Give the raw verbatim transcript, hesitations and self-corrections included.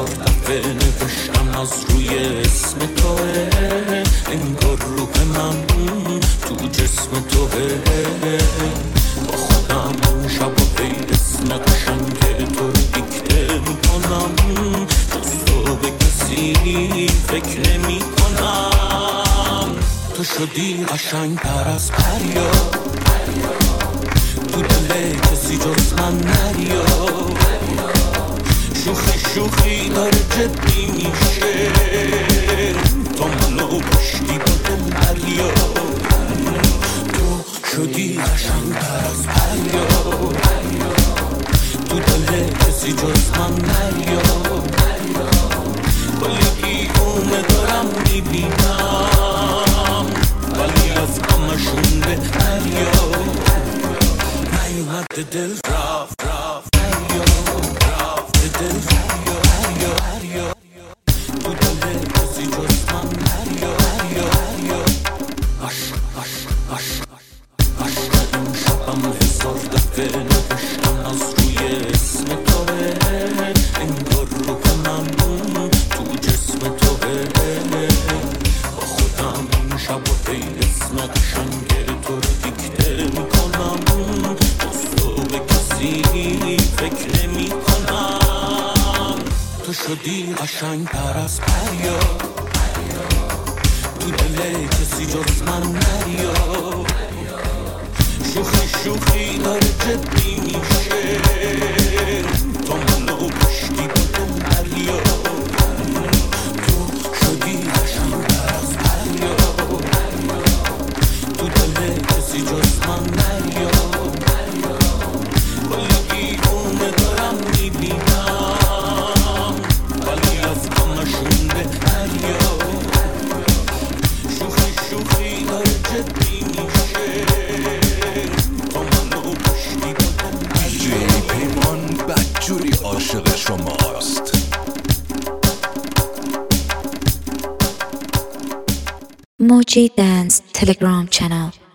دفعه نوشتم از روی اسم توه، انگار روح من تو جسم توه. با خودم شب و پی اسم قشنگ تو رو دیکته میکنم، جز تو به کسی فکر نمی کنم. تو شدی قشنگ تر از پریا، تو دل کسی جز من نریا. شوخی شوخی داره جدی میشه، تو منو کشتی با دل دریا. تو شدی قشنگ تر از پریا، تو دل کسی جز من نریا. کلی دیوونه دارم میبینم، ولی از همشون بهتریا. نیومد دل رفت رفت دریا، رفت دل دریا دریا دریا. تو دل کسی جز من دریا دریا دریا. عشق عشق عشق عشق این شبم هزار دفعه نوشتم از روی اسم توه، انگار روح من تو جسم توه. با خودم این شب و پی اسم قشنگ تو رو دیکته میکنم، فکر نمی کنم. تو شدی قشنگ تر از پریا، تو دل کسی جز من نریا. شوخی شوخی داره جدی میشه، تو منو کشتی با دل دریا. تو شدی قشنگ تر از پریا، تو دل کسی جز من نریا. جوری عاشق شماست. موجی دنس تلگرام چنل.